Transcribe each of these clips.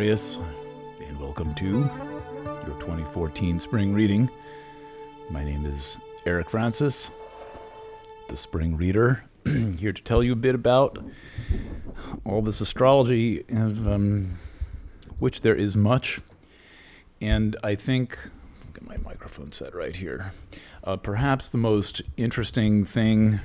Aquarius, and welcome to your 2014 spring reading. My name is Eric Francis, the Spring Reader, here to tell you a bit about all this astrology, of which there is much. And I think, I'll get my microphone set right here, perhaps the most interesting thing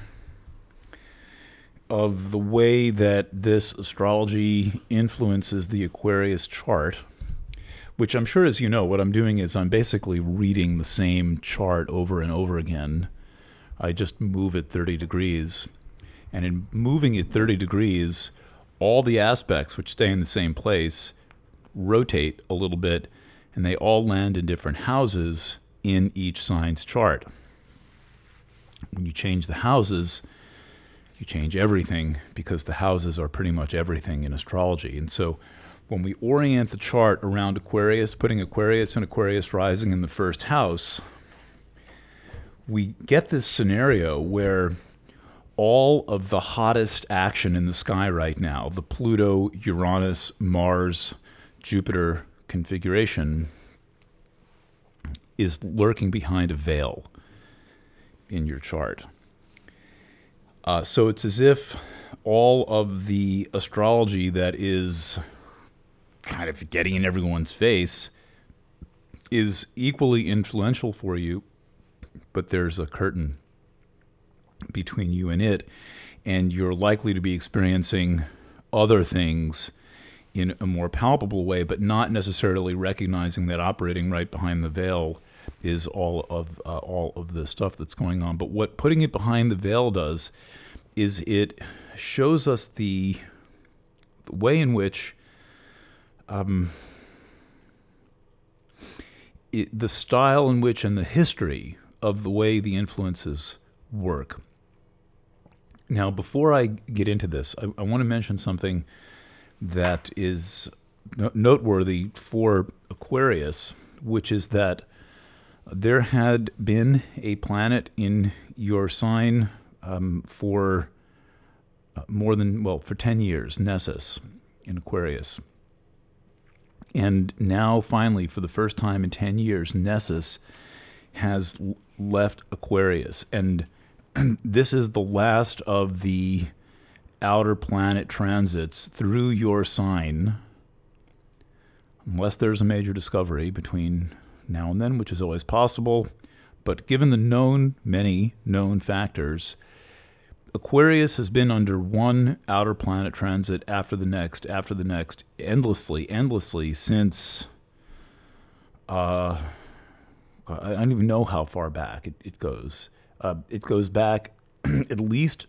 of the way that this astrology influences the Aquarius chart, which I'm sure, as you know, what I'm doing is I'm basically reading the same chart over and over again. I just move it 30 degrees. And in moving it 30 degrees, all the aspects which stay in the same place rotate a little bit, and they all land in different houses in each sign's chart. When you change the houses, you change everything, because the houses are pretty much everything in astrology. And so when we orient the chart around Aquarius, putting Aquarius and Aquarius rising in the first house, we get this scenario where all of the hottest action in the sky right now, the Pluto, Uranus, Mars, Jupiter configuration, is lurking behind a veil in your chart. So it's as if all of the astrology that is kind of getting in everyone's face is equally influential for you, but there's a curtain between you and it, and you're likely to be experiencing other things in a more palpable way, but not necessarily recognizing that operating right behind the veil is all of the stuff that's going on. But what putting it behind the veil does is it shows us the way in which the style in which and the history of the way the influences work. Now, before I get into this, I want to mention something that is noteworthy for Aquarius, which is that there had been a planet in your sign for 10 years, Nessus, in Aquarius. And now, finally, for the first time in 10 years, Nessus has left Aquarius. And this is the last of the outer planet transits through your sign, unless there's a major discovery between now and then, which is always possible. But given the many known factors, Aquarius has been under one outer planet transit after the next, endlessly since, I don't even know how far back it goes. It goes back at least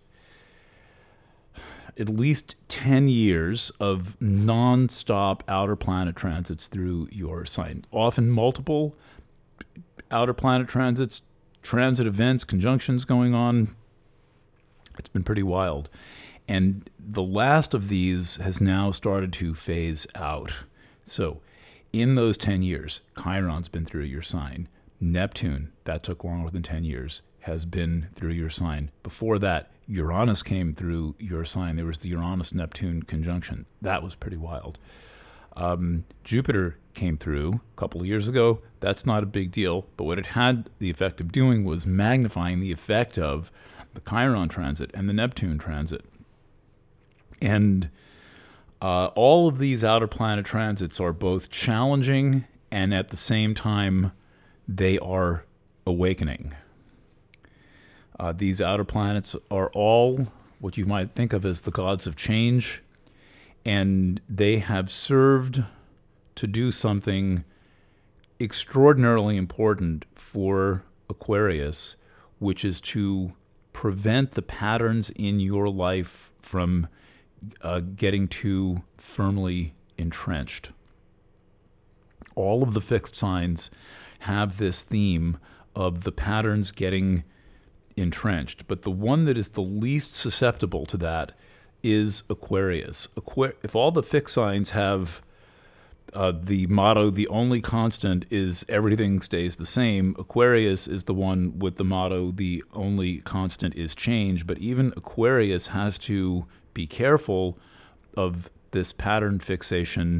10 years of non-stop outer planet transits through your sign. Often multiple outer planet transits, transit events, conjunctions going on. It's been pretty wild. And the last of these has now started to phase out. So in those 10 years, Chiron's been through your sign. Neptune, that took longer than 10 years, has been through your sign. Before that, Uranus came through your sign. There was the Uranus-Neptune conjunction. That was pretty wild. Jupiter came through a couple of years ago. That's not a big deal, but what it had the effect of doing was magnifying the effect of the Chiron transit and the Neptune transit. And all of these outer planet transits are both challenging, and at the same time, they are awakening. These outer planets are all what you might think of as the gods of change, and they have served to do something extraordinarily important for Aquarius, which is to prevent the patterns in your life from getting too firmly entrenched. All of the fixed signs have this theme of the patterns getting entrenched, but the one that is the least susceptible to that is Aquarius. If all the fixed signs have the motto, the only constant is everything stays the same, Aquarius is the one with the motto, the only constant is change. But even Aquarius has to be careful of this pattern fixation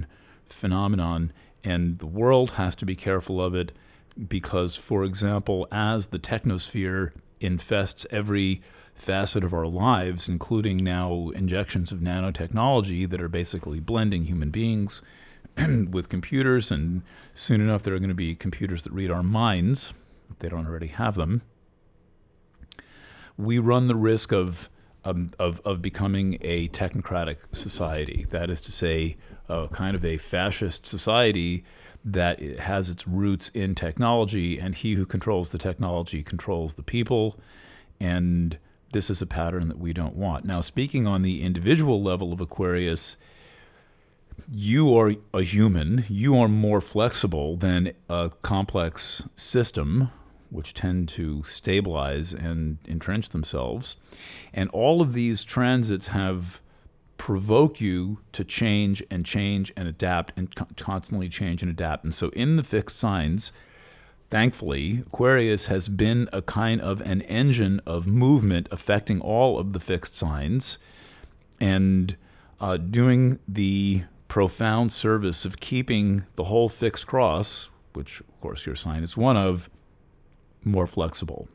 phenomenon, and the world has to be careful of it because, for example, as the technosphere infests every facet of our lives, including now injections of nanotechnology that are basically blending human beings with computers, and soon enough there are going to be computers that read our minds, if they don't already have them, we run the risk of becoming a technocratic society. That is to say, kind of a fascist society that has its roots in technology, and he who controls the technology controls the people, and this is a pattern that we don't want. Now, speaking on the individual level of Aquarius, you are a human. You are more flexible than a complex system, which tend to stabilize and entrench themselves. And all of these transits have provoked you to change and adapt and constantly change and adapt. And so in the fixed signs, thankfully, Aquarius has been a kind of an engine of movement affecting all of the fixed signs and doing the profound service of keeping the whole fixed cross, which of course your sign is one of, more flexible.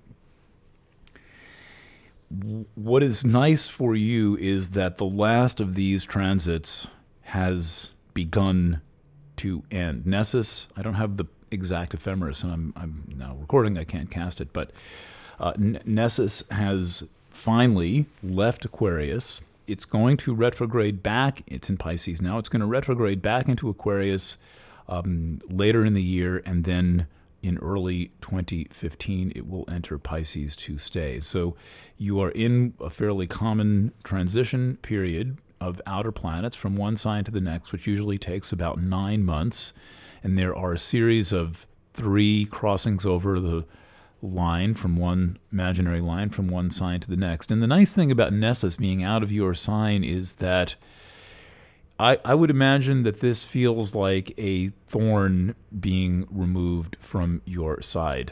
What is nice for you is that the last of these transits has begun to end. Nessus, I don't have the exact ephemeris, and I'm now recording, I can't cast it, but Nessus has finally left Aquarius. It's going to retrograde back. It's in Pisces now. It's going to retrograde back into Aquarius later in the year, and then in early 2015, it will enter Pisces to stay. So you are in a fairly common transition period of outer planets from one sign to the next, which usually takes about 9 months. And there are a series of 3 crossings over the line from one imaginary line from one sign to the next. And the nice thing about Nessus being out of your sign is that I would imagine that this feels like a thorn being removed from your side.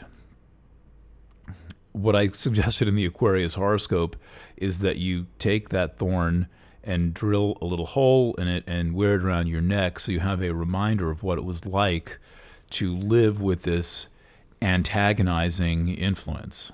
What I suggested in the Aquarius horoscope is that you take that thorn and drill a little hole in it and wear it around your neck so you have a reminder of what it was like to live with this antagonizing influence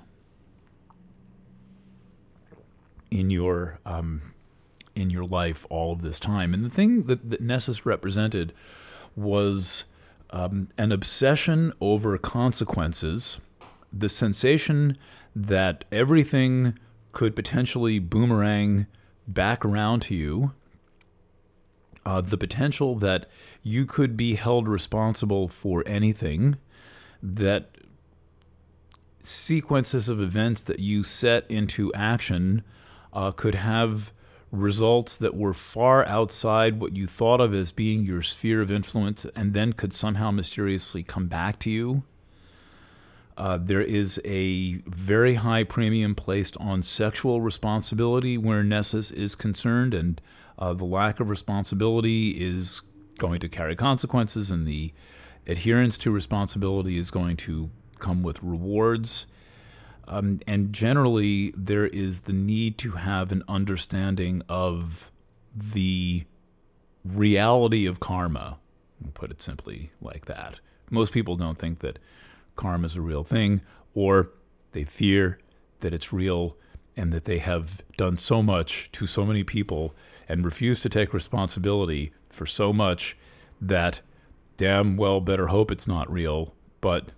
in your life all of this time. And the thing that Nessus represented was an obsession over consequences, the sensation that everything could potentially boomerang back around to you, the potential that you could be held responsible for anything, that sequences of events that you set into action could have results that were far outside what you thought of as being your sphere of influence and then could somehow mysteriously come back to you. There is a very high premium placed on sexual responsibility where Nessus is concerned, and the lack of responsibility is going to carry consequences, and the adherence to responsibility is going to come with rewards. And generally, there is the need to have an understanding of the reality of karma. I'll put it simply like that. Most people don't think that karma is a real thing, or they fear that it's real and that they have done so much to so many people and refuse to take responsibility for so much that damn well better hope it's not real. But,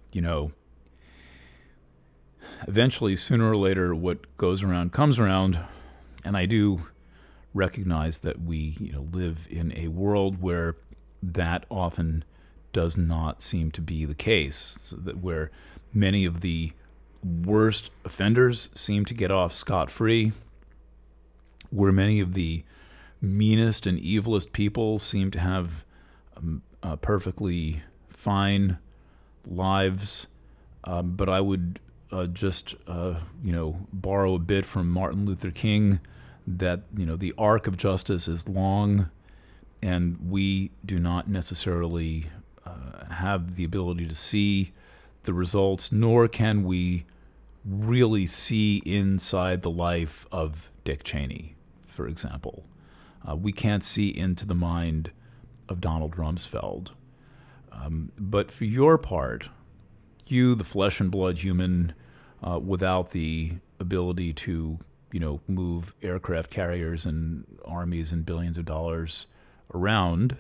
eventually, sooner or later, what goes around comes around, and I do recognize that we, live in a world where that often does not seem to be the case. So that where many of the worst offenders seem to get off scot-free, where many of the meanest and evilest people seem to have perfectly fine lives. But I would just borrow a bit from Martin Luther King that the arc of justice is long, and we do not necessarily have the ability to see the results, nor can we really see inside the life of Dick Cheney, for example. We can't see into the mind of Donald Rumsfeld. But for your part, you, the flesh and blood human, without the ability to, move aircraft carriers and armies and billions of dollars around,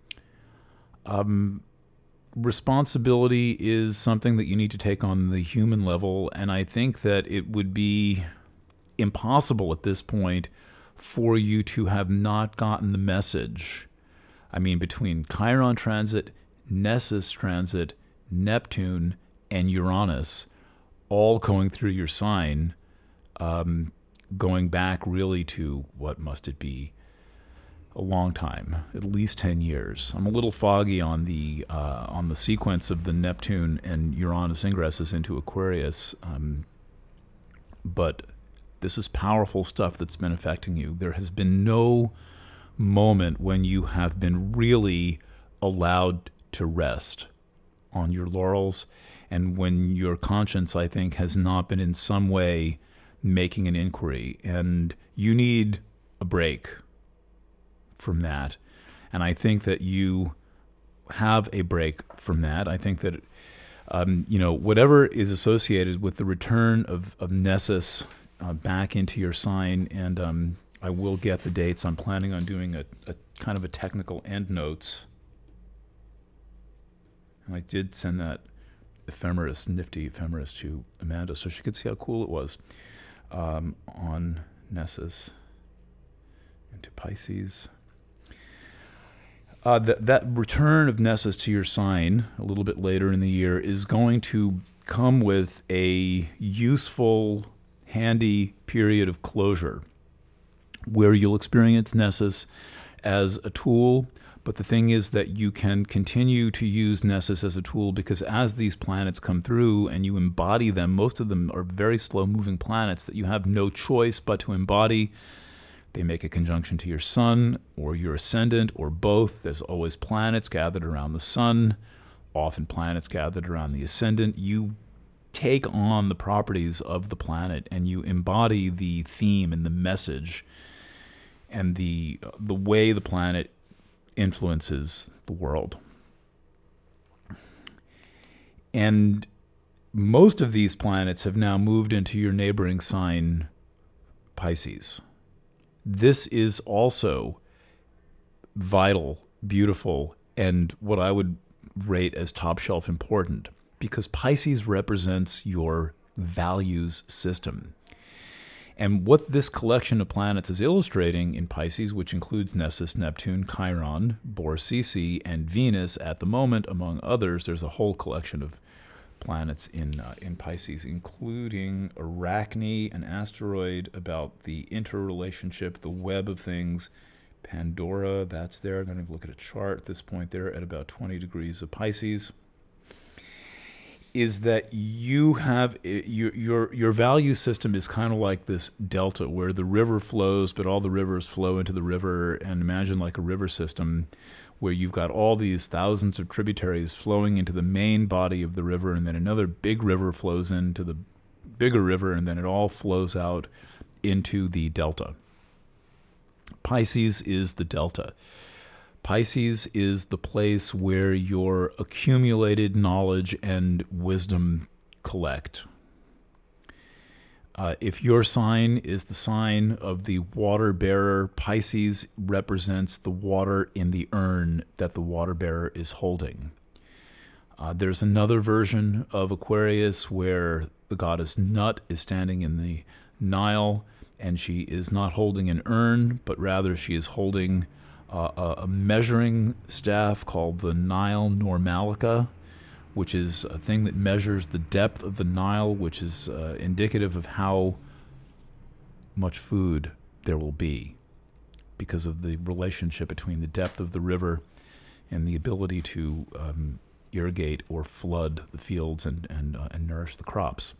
responsibility is something that you need to take on the human level, and I think that it would be impossible at this point for you to have not gotten the message. I mean, between Chiron transit, Nessus transit, Neptune, and Uranus all going through your sign, going back really to, what must it be, a long time, at least 10 years. I'm a little foggy on the sequence of the Neptune and Uranus ingresses into Aquarius, but this is powerful stuff that's been affecting you. There has been no moment when you have been really allowed to rest on your laurels, and when your conscience, I think, has not been in some way making an inquiry, and you need a break from that. And I think that you have a break from that. I think that, whatever is associated with the return of Nessus back into your sign, and I will get the dates. I'm planning on doing a kind of a technical end notes. And I did send that nifty ephemeris to Amanda so she could see how cool it was on Nessus into Pisces. That return of Nessus to your sign a little bit later in the year is going to come with a useful, handy period of closure where you'll experience Nessus as a tool. But the thing is that you can continue to use Nessus as a tool because as these planets come through and you embody them, most of them are very slow-moving planets that you have no choice but to embody. They make a conjunction to your sun or your ascendant or both. There's always planets gathered around the sun, often planets gathered around the ascendant. You take on the properties of the planet and you embody the theme and the message and the way the planet influences the world. And most of these planets have now moved into your neighboring sign, Pisces. This is also vital, beautiful, and what I would rate as top shelf important, because Pisces represents your values system. And what this collection of planets is illustrating in Pisces, which includes Nessus, Neptune, Chiron, Borsisi, and Venus at the moment, among others, there's a whole collection of planets in Pisces, including Arachne, an asteroid about the interrelationship, the web of things. Pandora, that's there. I'm going to look at a chart at this point there at about 20 degrees of Pisces. Is that you have your value system is kind of like this delta where the river flows, but all the rivers flow into the river. And imagine like a river system where you've got all these thousands of tributaries flowing into the main body of the river, and then another big river flows into the bigger river, and then it all flows out into the delta. Pisces is the delta. Pisces is the place where your accumulated knowledge and wisdom collect. If your sign is the sign of the water bearer, Pisces represents the water in the urn that the water bearer is holding. There's another version of Aquarius where the goddess Nut is standing in the Nile, and she is not holding an urn, but rather she is holding a measuring staff called the Nile Normalica, which is a thing that measures the depth of the Nile, which is indicative of how much food there will be because of the relationship between the depth of the river and the ability to irrigate or flood the fields and nourish the crops.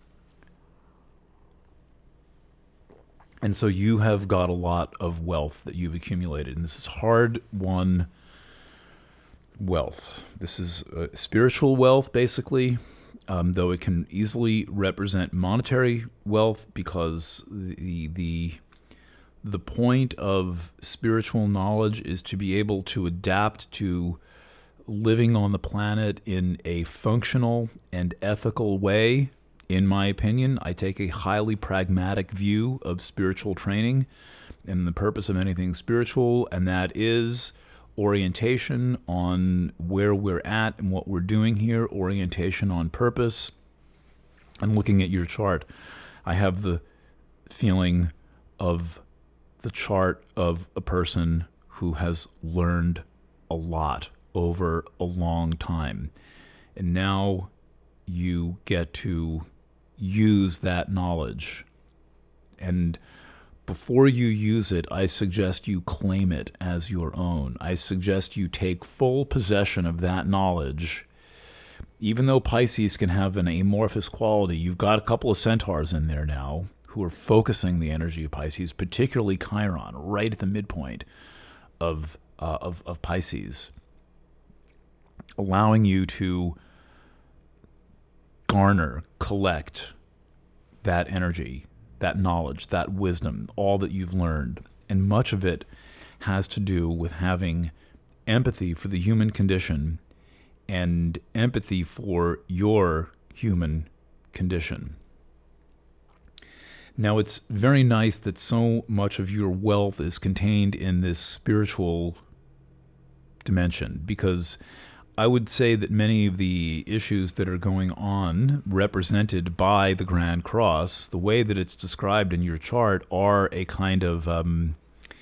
And so you have got a lot of wealth that you've accumulated, and this is hard-won wealth. This is spiritual wealth, basically, though it can easily represent monetary wealth because the the point of spiritual knowledge is to be able to adapt to living on the planet in a functional and ethical way. In my opinion, I take a highly pragmatic view of spiritual training and the purpose of anything spiritual, and that is orientation on where we're at and what we're doing here, orientation on purpose. And looking at your chart, I have the feeling of the chart of a person who has learned a lot over a long time. And now you get to use that knowledge. And before you use it, I suggest you claim it as your own. I suggest you take full possession of that knowledge. Even though Pisces can have an amorphous quality, you've got a couple of centaurs in there now who are focusing the energy of Pisces, particularly Chiron, right at the midpoint of Pisces, allowing you to garner, collect that energy, that knowledge, that wisdom, all that you've learned. And much of it has to do with having empathy for the human condition and empathy for your human condition. Now, it's very nice that so much of your wealth is contained in this spiritual dimension, because I would say that many of the issues that are going on represented by the Grand Cross, the way that it's described in your chart, are a kind of on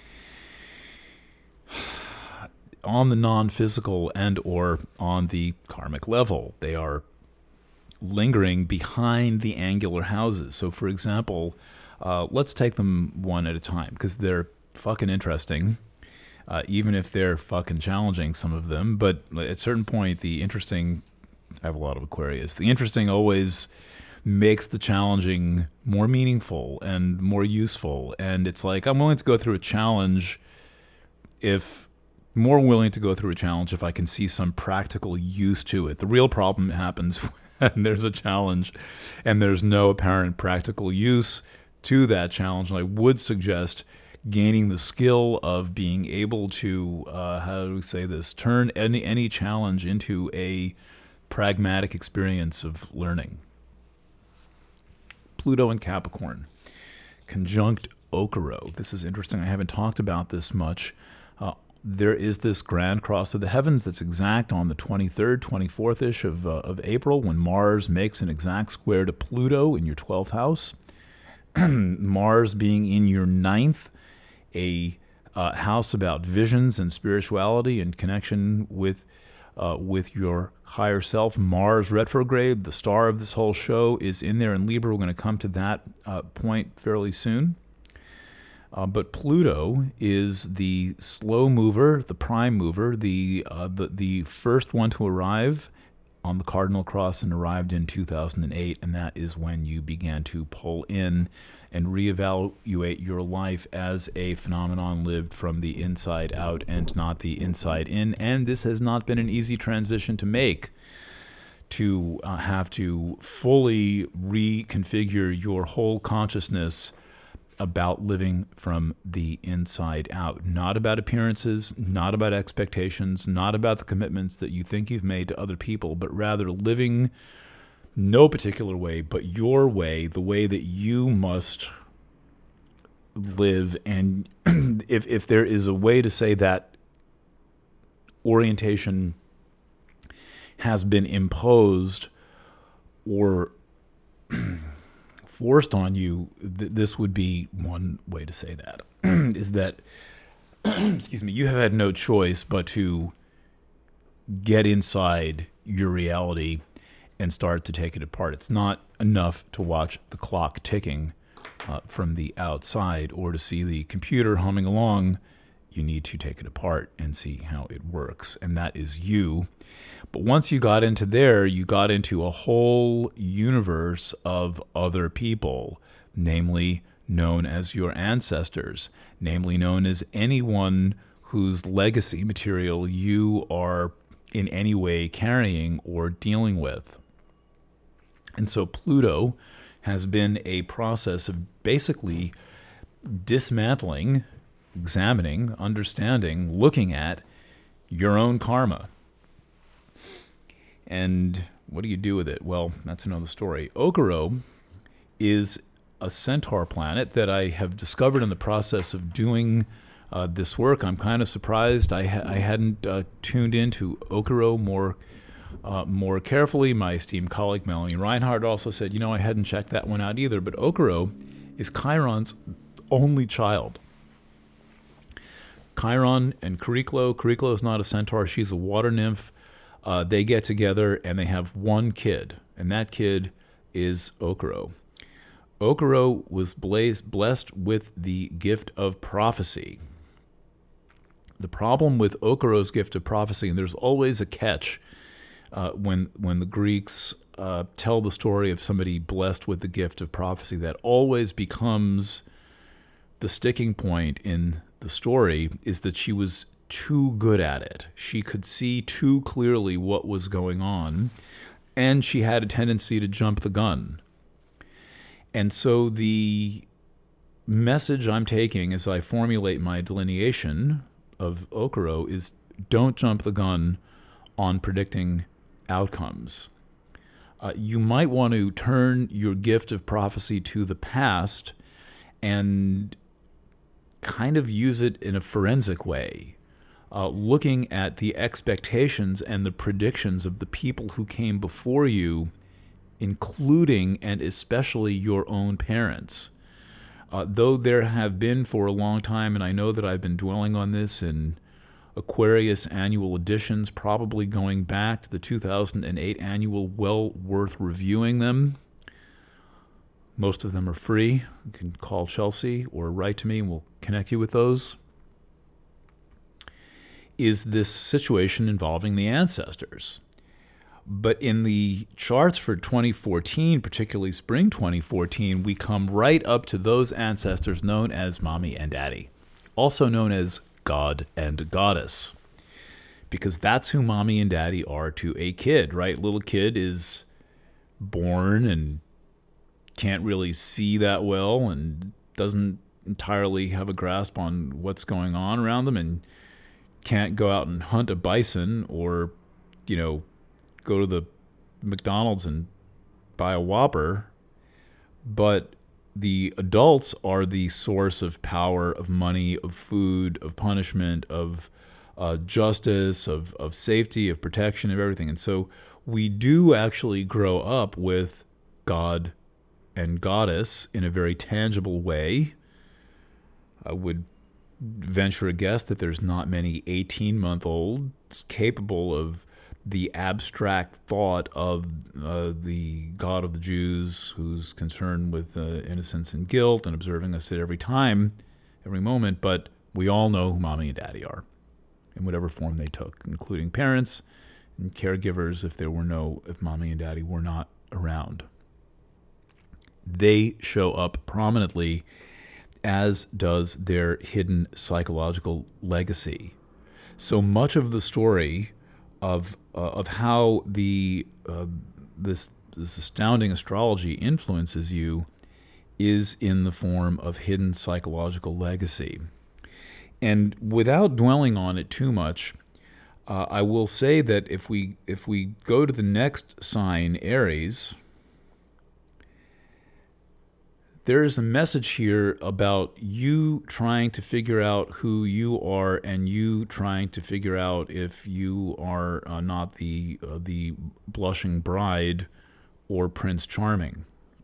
the non-physical and or on the karmic level. They are lingering behind the angular houses. So, for example, let's take them one at a time because they're fucking interesting. Even if they're fucking challenging, some of them. But at a certain point, I have a lot of Aquarius. The interesting always makes the challenging more meaningful and more useful. And it's like, I'm willing to go through a challenge if I can see some practical use to it. The real problem happens when there's a challenge and there's no apparent practical use to that challenge. And I would suggest gaining the skill of being able to, turn any challenge into a pragmatic experience of learning. Pluto and Capricorn, conjunct Okuro. This is interesting. I haven't talked about this much. There is this Grand Cross of the Heavens that's exact on the 23rd, 24th-ish of April, when Mars makes an exact square to Pluto in your 12th house. Mars being in your 9th, a house about visions and spirituality and connection with your higher self. Mars retrograde, the star of this whole show, is in there in Libra. We're going to come to that point fairly soon. But Pluto is the slow mover, the prime mover, the first one to arrive on the cardinal cross, and arrived in 2008, and that is when you began to pull in and reevaluate your life as a phenomenon lived from the inside out and not the inside in. And this has not been an easy transition to make, to have to fully reconfigure your whole consciousness about living from the inside out. Not about appearances, not about expectations, not about the commitments that you think you've made to other people, but rather living no particular way, but your way, the way that you must live. And if there is a way to say that orientation has been imposed or forced on you, this would be one way to say that, is that, excuse me, you have had no choice but to get inside your reality and start to take it apart. It's not enough to watch the clock ticking from the outside or to see the computer humming along. You need to take it apart and see how it works, and that is you. But once you got into there, you got into a whole universe of other people, namely known as your ancestors, namely known as anyone whose legacy material you are in any way carrying or dealing with. And so Pluto has been a process of basically dismantling, examining, understanding, looking at your own karma. And what do you do with it? Well, that's another story. Okuro is a centaur planet that I have discovered in the process of doing this work. I'm kind of surprised I hadn't tuned into Okuro more carefully. My esteemed colleague Melanie Reinhardt also said, I hadn't checked that one out either. But Okuro is Chiron's only child. Chiron and Chariklo. Chariklo is not a centaur. She's a water nymph. They get together and they have one kid, and that kid is Okuro. Okuro was blessed with the gift of prophecy. The problem with Okuro's gift of prophecy, and there's always a catch when the Greeks tell the story of somebody blessed with the gift of prophecy, that always becomes the sticking point in the story, is that she was too good at it. She could see too clearly what was going on, and she had a tendency to jump the gun. And so the message I'm taking as I formulate my delineation of Okuro is, don't jump the gun on predicting outcomes. You might want to turn your gift of prophecy to the past and kind of use it in a forensic way, looking at the expectations and the predictions of the people who came before you, including and especially your own parents. Though there have been for a long time, and I know that I've been dwelling on this in Aquarius annual editions, probably going back to the 2008 annual, well worth reviewing them. Most of them are free. You can call Chelsea or write to me and we'll connect you with those. Is this situation involving the ancestors. But in the charts for 2014, particularly spring 2014, we come right up to those ancestors known as Mommy and Daddy, also known as God and Goddess, because that's who Mommy and Daddy are to a kid, right? Little kid is born and can't really see that well and doesn't entirely have a grasp on what's going on around them and can't go out and hunt a bison or, go to the McDonald's and buy a Whopper. But the adults are the source of power, of money, of food, of punishment, of justice, of safety, of protection, of everything. And so we do actually grow up with God and Goddess in a very tangible way. I would venture a guess that there's not many 18-month-olds capable of the abstract thought of the God of the Jews, who's concerned with innocence and guilt and observing us at every time, every moment. But we all know who Mommy and Daddy are in whatever form they took, including parents and caregivers if Mommy and Daddy were not around. They show up prominently, as does their hidden psychological legacy. So much of the story of how this astounding astrology influences you is in the form of hidden psychological legacy. And without dwelling on it too much, I will say that if we go to the next sign, Aries, there is a message here about you trying to figure out who you are and you trying to figure out if you are not the blushing bride or Prince Charming.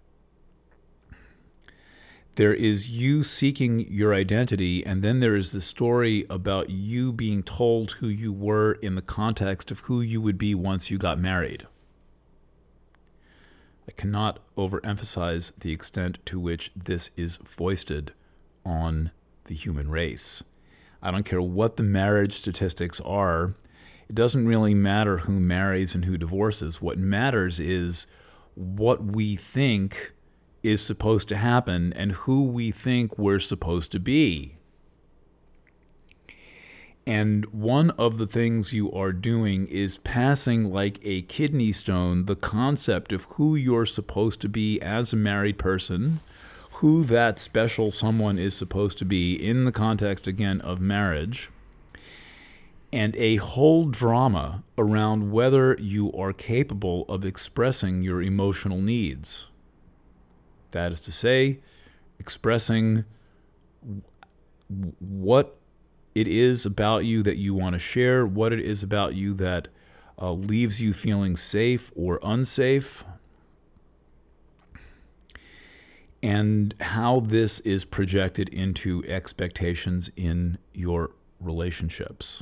There is you seeking your identity, and then there is the story about you being told who you were in the context of who you would be once you got married. I cannot overemphasize the extent to which this is foisted on the human race. I don't care what the marriage statistics are. It doesn't really matter who marries and who divorces. What matters is what we think is supposed to happen and who we think we're supposed to be. And one of the things you are doing is passing like a kidney stone the concept of who you're supposed to be as a married person, who that special someone is supposed to be in the context, again, of marriage, and a whole drama around whether you are capable of expressing your emotional needs. That is to say, expressing what it is about you that you want to share, what it is about you that leaves you feeling safe or unsafe, and how this is projected into expectations in your relationships.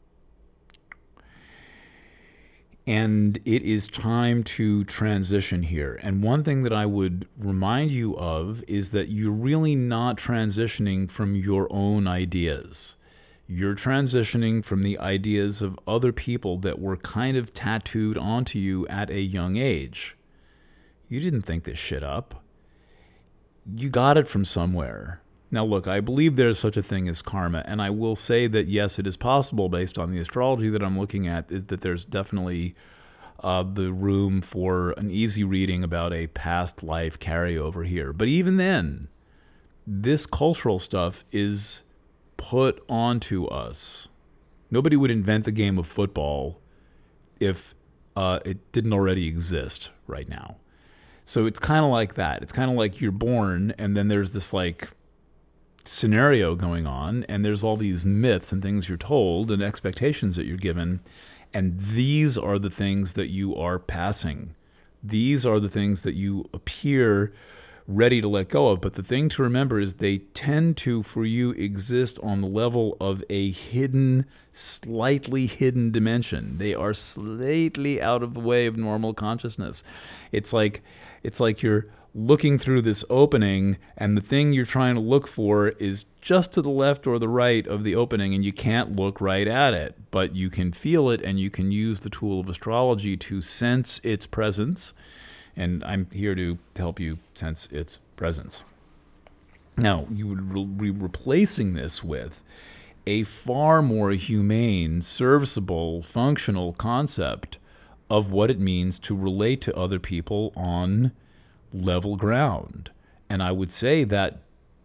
And it is time to transition here. And one thing that I would remind you of is that you're really not transitioning from your own ideas. You're transitioning from the ideas of other people that were kind of tattooed onto you at a young age. You didn't think this shit up. You got it from somewhere. Now, look, I believe there's such a thing as karma, and I will say that, yes, it is possible, based on the astrology that I'm looking at, is that there's definitely the room for an easy reading about a past life carryover here. But even then, this cultural stuff is put onto us. Nobody would invent the game of football if it didn't already exist right now. So it's kind of like that. It's kind of like you're born, and then there's this, like, scenario going on, and there's all these myths and things you're told and expectations that you're given, and these are the things that you are passing. These are the things that you appear ready to let go of. But the thing to remember is they tend to, for you, exist on the level of a hidden, slightly hidden dimension. They are slightly out of the way of normal consciousness. It's like you're looking through this opening, and the thing you're trying to look for is just to the left or the right of the opening, and you can't look right at it, but you can feel it, and you can use the tool of astrology to sense its presence, and I'm here to help you sense its presence. Now, you would be replacing this with a far more humane, serviceable, functional concept of what it means to relate to other people on level ground. And I would say that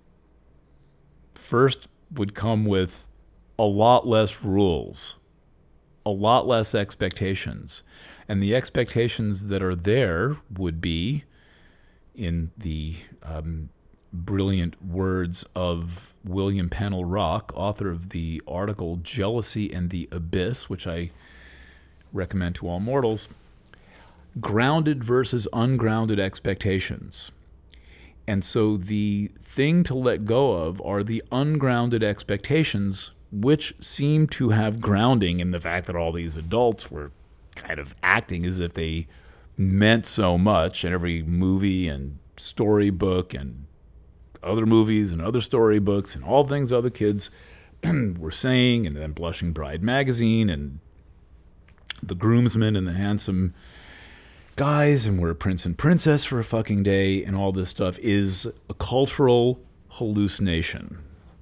first would come with a lot less rules, a lot less expectations. And the expectations that are there would be, in the brilliant words of William Pennell Rock, author of the article Jealousy and the Abyss, which I recommend to all mortals, grounded versus ungrounded expectations. And so the thing to let go of are the ungrounded expectations, which seem to have grounding in the fact that all these adults were kind of acting as if they meant so much in every movie and storybook and other movies and other storybooks and all things other kids were saying, and then Blushing Bride magazine and the groomsmen and the handsome guys, and we're a prince and princess for a fucking day, and all this stuff is a cultural hallucination.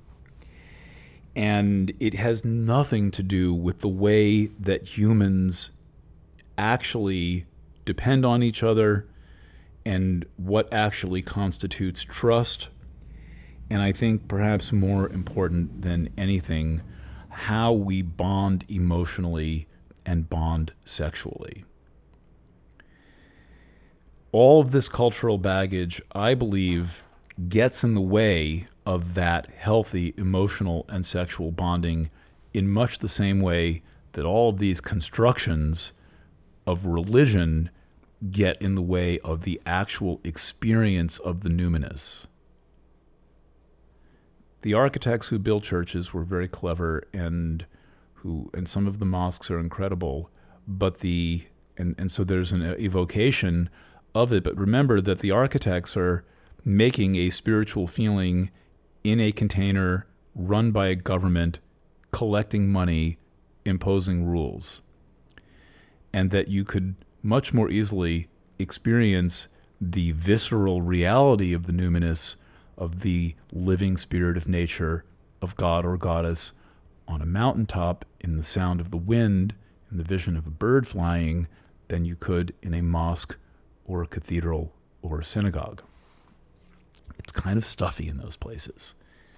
And it has nothing to do with the way that humans actually depend on each other and what actually constitutes trust. And I think perhaps more important than anything, how we bond emotionally and bond sexually. All of this cultural baggage, I believe, gets in the way of that healthy emotional and sexual bonding in much the same way that all of these constructions of religion get in the way of the actual experience of the numinous. The architects who built churches were very clever, and some of the mosques are incredible, but so there's an evocation of it. But remember that the architects are making a spiritual feeling in a container run by a government, collecting money, imposing rules. And that you could much more easily experience the visceral reality of the numinous, of the living spirit of nature, of God or goddess, on a mountaintop, in the sound of the wind, in the vision of a bird flying, than you could in a mosque or a cathedral or a synagogue. It's kind of stuffy in those places.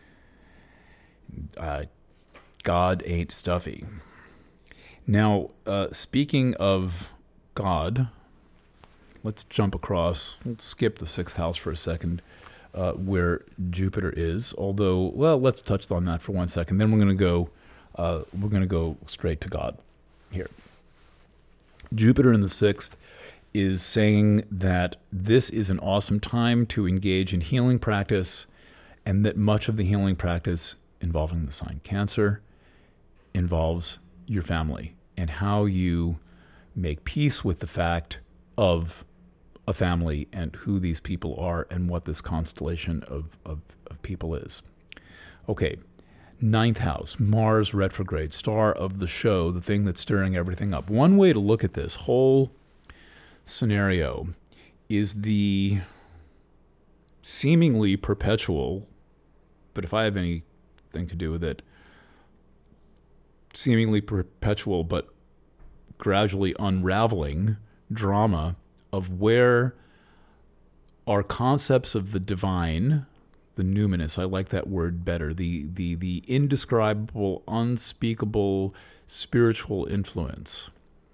God ain't stuffy. Now, speaking of God, let's jump across. Let's skip the 6th house for a second, where Jupiter is. Although, well, let's touch on that for 1 second. Then we're going to go straight to God here. Jupiter in the 6th is saying that this is an awesome time to engage in healing practice, and that much of the healing practice involving the sign Cancer involves your family and how you make peace with the fact of a family and who these people are and what this constellation of people is. Okay, 9th house, Mars retrograde, star of the show, the thing that's stirring everything up. One way to look at this whole scenario is the seemingly perpetual, but if I have anything to do with it, seemingly perpetual but gradually unraveling drama of where our concepts of the divine, the numinous, I like that word better, the indescribable, unspeakable spiritual influence,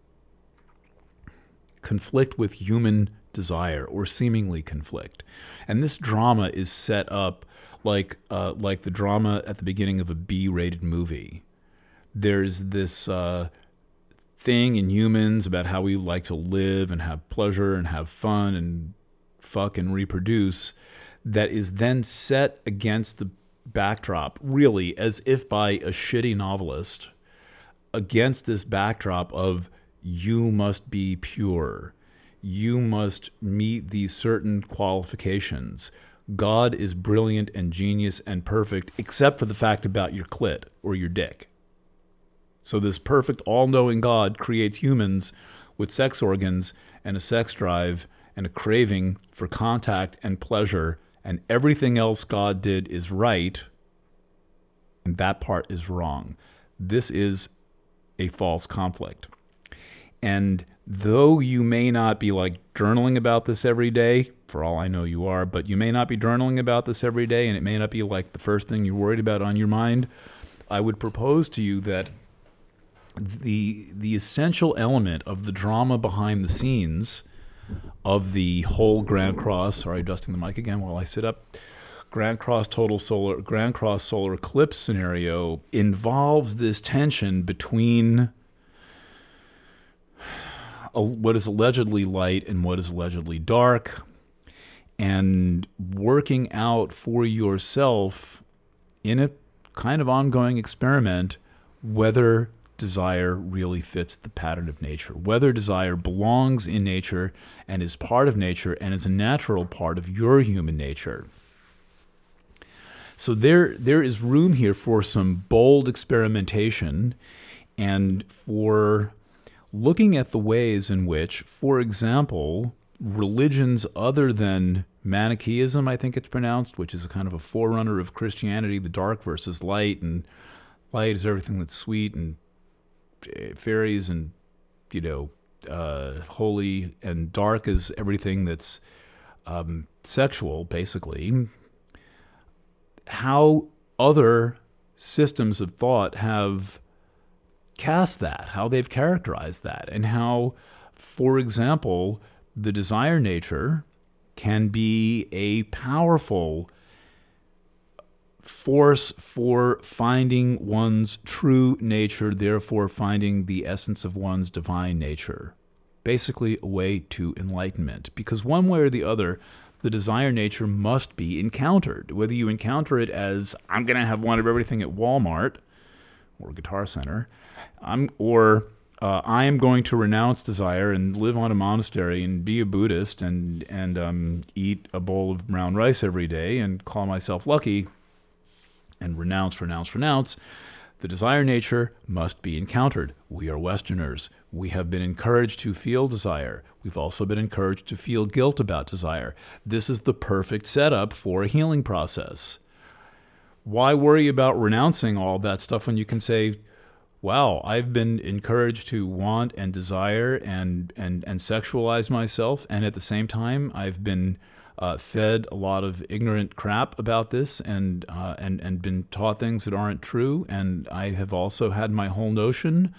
conflict with human desire, or seemingly conflict. And this drama is set up like the drama at the beginning of a B-rated movie. There's this thing in humans about how we like to live and have pleasure and have fun and fuck and reproduce that is then set against the backdrop, really as if by a shitty novelist, against this backdrop of you must be pure. You must meet these certain qualifications. God is brilliant and genius and perfect, except for the fact about your clit or your dick. So this perfect, all-knowing God creates humans with sex organs and a sex drive and a craving for contact and pleasure, and everything else God did is right, and that part is wrong. This is a false conflict. And though you may not be like journaling about this every day, for all I know you are, but you may not be journaling about this every day, and it may not be like the first thing you're worried about on your mind, I would propose to you that the essential element of the drama behind the scenes of the whole Grand Cross, sorry, adjusting the mic again while I sit up, Grand Cross solar eclipse scenario involves this tension between what is allegedly light and what is allegedly dark, and working out for yourself in a kind of ongoing experiment whether desire really fits the pattern of nature, whether desire belongs in nature and is part of nature and is a natural part of your human nature. So there is room here for some bold experimentation and for looking at the ways in which, for example, religions other than Manichaeism, I think it's pronounced, which is a kind of a forerunner of Christianity, the dark versus light, and light is everything that's sweet and fairies and, holy, and dark is everything that's sexual, basically. How other systems of thought have cast that, how they've characterized that, and how, for example, the desire nature can be a powerful force for finding one's true nature, therefore finding the essence of one's divine nature. Basically a way to enlightenment. Because one way or the other, the desire nature must be encountered. Whether you encounter it as, I'm going to have one of everything at Walmart or Guitar Center, I am going to renounce desire and live on a monastery and be a Buddhist and eat a bowl of brown rice every day and call myself lucky and renounce. The desire nature must be encountered. We are Westerners. We have been encouraged to feel desire. We've also been encouraged to feel guilt about desire. This is the perfect setup for a healing process. Why worry about renouncing all that stuff when you can say, wow, I've been encouraged to want and desire and sexualize myself, and at the same time, I've been fed a lot of ignorant crap about this and been taught things that aren't true. And I have also had my whole notion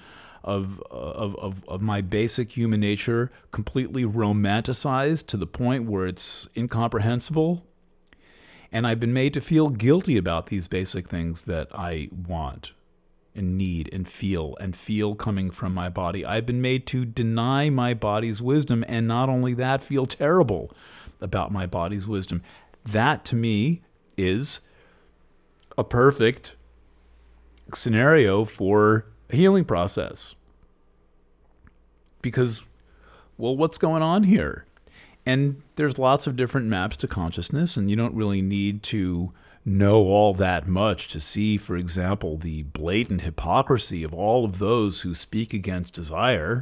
of my basic human nature completely romanticized to the point where it's incomprehensible. And I've been made to feel guilty about these basic things that I want and need and feel coming from my body. I've been made to deny my body's wisdom, and not only that, feel terrible about my body's wisdom. That, to me, is a perfect scenario for a healing process. Because, well, what's going on here? And there's lots of different maps to consciousness, and you don't really need to know all that much to see, for example, the blatant hypocrisy of all of those who speak against desire.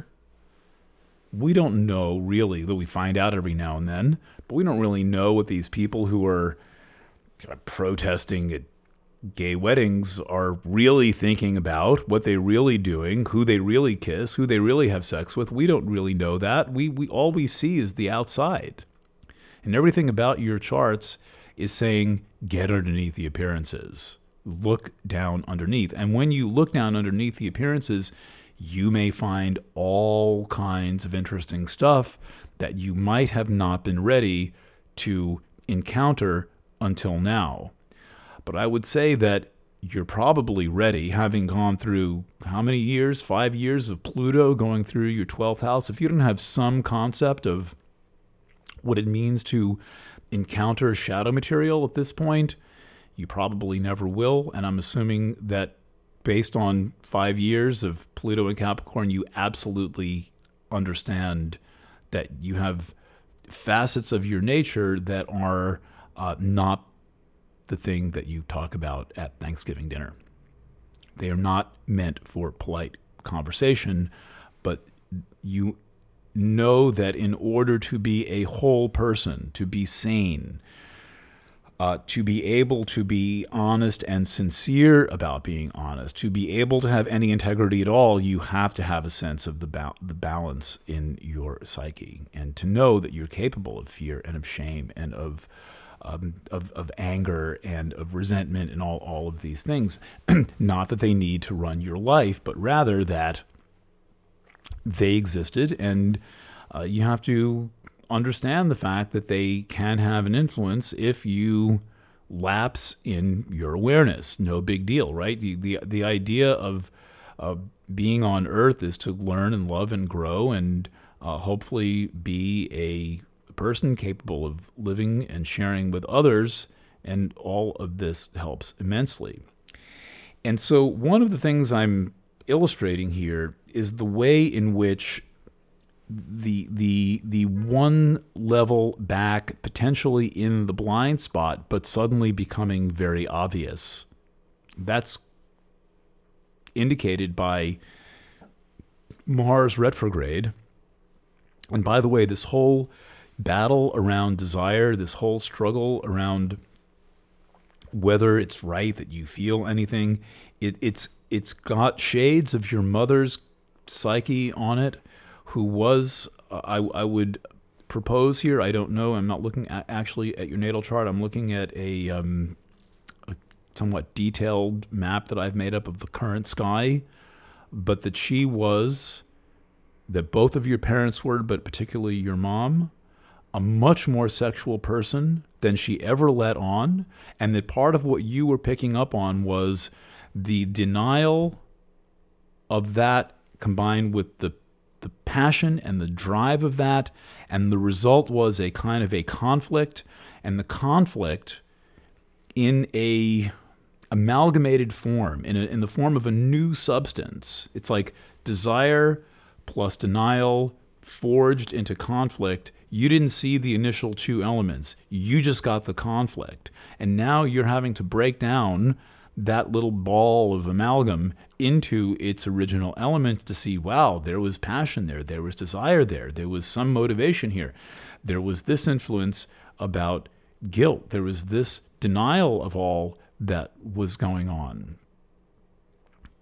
We don't know really, though we find out every now and then, but we don't really know what these people who are protesting at gay weddings are really thinking about, what they're really doing, who they really kiss, who they really have sex with. We don't really know that. We all we see is the outside. And everything about your charts is saying, get underneath the appearances. Look down underneath. And when you look down underneath the appearances, you may find all kinds of interesting stuff that you might have not been ready to encounter until now. But I would say that you're probably ready, having gone through how many years? 5 years of Pluto going through your 12th house. If you don't have some concept of what it means to encounter shadow material at this point, you probably never will. And I'm assuming that based on 5 years of Pluto and Capricorn, you absolutely understand that you have facets of your nature that are not the thing that you talk about at Thanksgiving dinner. They are not meant for polite conversation, but you know that in order to be a whole person, to be sane, to be able to be honest and sincere about being honest, to be able to have any integrity at all, you have to have a sense of the balance in your psyche, and to know that you're capable of fear and of shame and of anger and of resentment and all of these things. Not that they need to run your life, but rather that they existed, and you have to understand the fact that they can have an influence if you lapse in your awareness. No big deal, right? The idea of being on Earth is to learn and love and grow and hopefully be a person capable of living and sharing with others, and all of this helps immensely. And so one of the things I'm illustrating here is the way in which the one level back, potentially in the blind spot, but suddenly becoming very obvious. That's indicated by Mars retrograde. And by the way, this whole battle around desire, this whole struggle around whether it's right that you feel anything, it's got shades of your mother's psyche on it, who was, I would propose here, I don't know, I'm not looking actually at your natal chart, I'm looking at a somewhat detailed map that I've made up of the current sky, but that both of your parents were, but particularly your mom, a much more sexual person than she ever let on, and that part of what you were picking up on was the denial of that combined with the passion and the drive of that, and the result was a kind of a conflict, and the conflict in a amalgamated form, in the form of a new substance. It's like desire plus denial forged into conflict. You didn't see the initial two elements. You just got the conflict. And now you're having to break down that little ball of amalgam into its original elements to see, wow, there was passion there. There was desire there. There was some motivation here. There was this influence about guilt. There was this denial of all that was going on.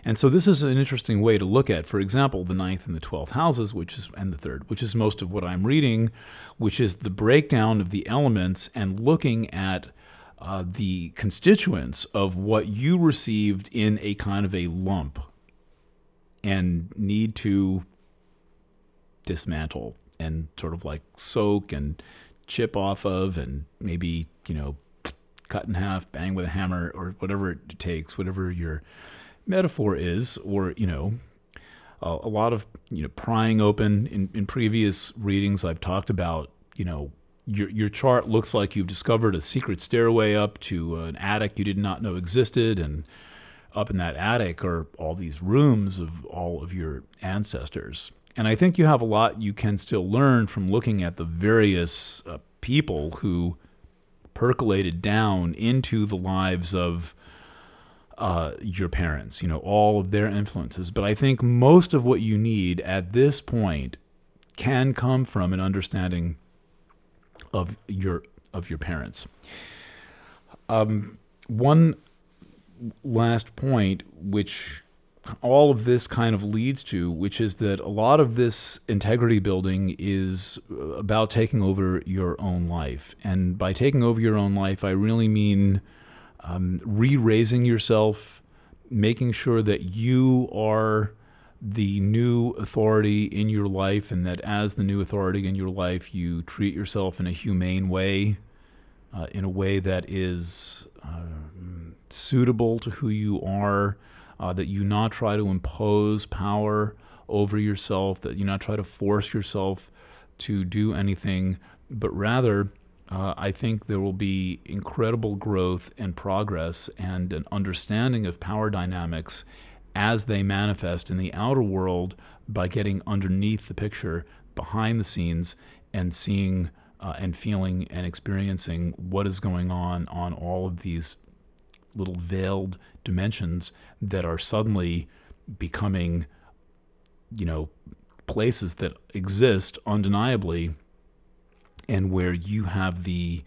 And so this is an interesting way to look at, for example, the ninth and the 12th houses, and the third, which is most of what I'm reading, which is the breakdown of the elements and looking at the constituents of what you received in a kind of a lump and need to dismantle and sort of like soak and chip off of and maybe, cut in half, bang with a hammer, or whatever it takes, whatever your metaphor is, or, a lot of, prying open. In previous readings I've talked about, your chart looks like you've discovered a secret stairway up to an attic you did not know existed, and up in that attic are all these rooms of all of your ancestors. And I think you have a lot you can still learn from looking at the various people who percolated down into the lives of your parents, all of their influences. But I think most of what you need at this point can come from an understanding of your parents. One last point, which all of this kind of leads to, which is that a lot of this integrity building is about taking over your own life. And by taking over your own life, I really mean re-raising yourself, making sure that you are the new authority in your life, and that as the new authority in your life, you treat yourself in a humane way, in a way that is suitable to who you are, that you not try to impose power over yourself, that you not try to force yourself to do anything, but rather I think there will be incredible growth and progress and an understanding of power dynamics as they manifest in the outer world by getting underneath the picture, behind the scenes, and seeing and feeling and experiencing what is going on all of these little veiled dimensions that are suddenly becoming, places that exist undeniably, and where you have the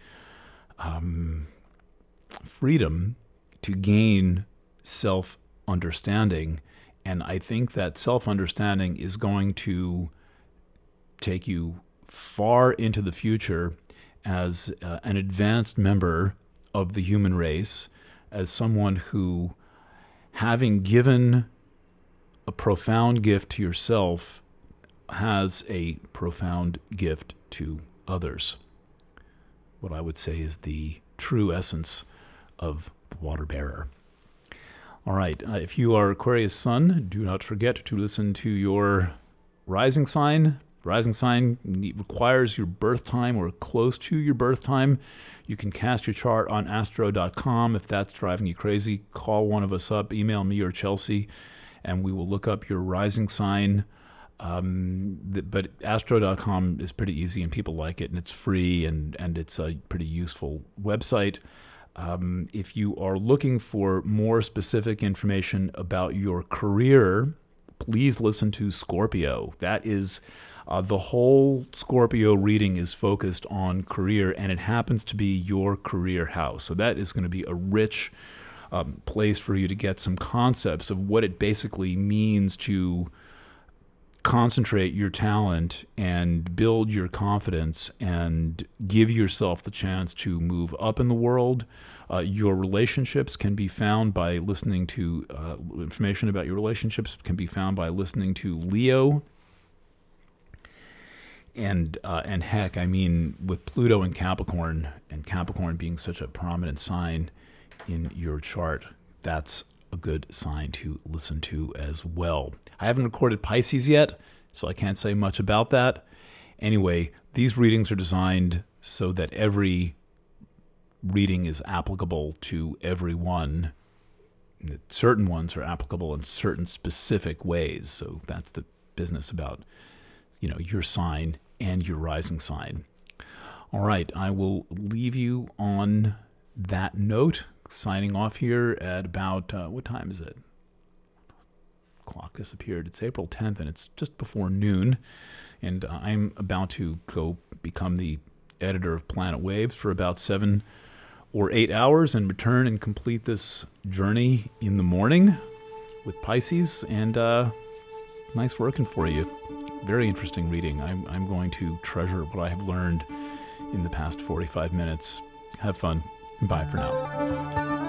freedom to gain self-understanding. And I think that self-understanding is going to take you far into the future as an advanced member of the human race, as someone who, having given a profound gift to yourself, has a profound gift to others. What I would say is the true essence of the water bearer. All right, if you are Aquarius Sun, do not forget to listen to your rising sign. Rising sign requires your birth time or close to your birth time. You can cast your chart on astro.com. If that's driving you crazy, call one of us up, email me or Chelsea, and we will look up your rising sign. But astro.com is pretty easy, and people like it, and it's free, and it's a pretty useful website. If you are looking for more specific information about your career, please listen to Scorpio. That is the whole Scorpio reading is focused on career, and it happens to be your career house. So that is going to be a rich place for you to get some concepts of what it basically means to concentrate your talent and build your confidence and give yourself the chance to move up in the world. Your relationships can be found by listening to information about your relationships can be found by listening to Leo. And heck, I mean, with Pluto and Capricorn being such a prominent sign in your chart, that's a good sign to listen to as well. I haven't recorded Pisces yet, so I can't say much about that. Anyway, these readings are designed so that every reading is applicable to everyone. Certain ones are applicable in certain specific ways, so that's the business about, your sign and your rising sign. All right, I will leave you on that note, signing off here at about, what time is it? Clock disappeared. It's April 10th, and it's just before noon, and I'm about to go become the editor of Planet Waves for about 7 or 8 hours and return and complete this journey in the morning. with Pisces, and nice working for you. Very interesting reading. I'm going to treasure what I have learned in the past 45 minutes. Have fun. Bye for now.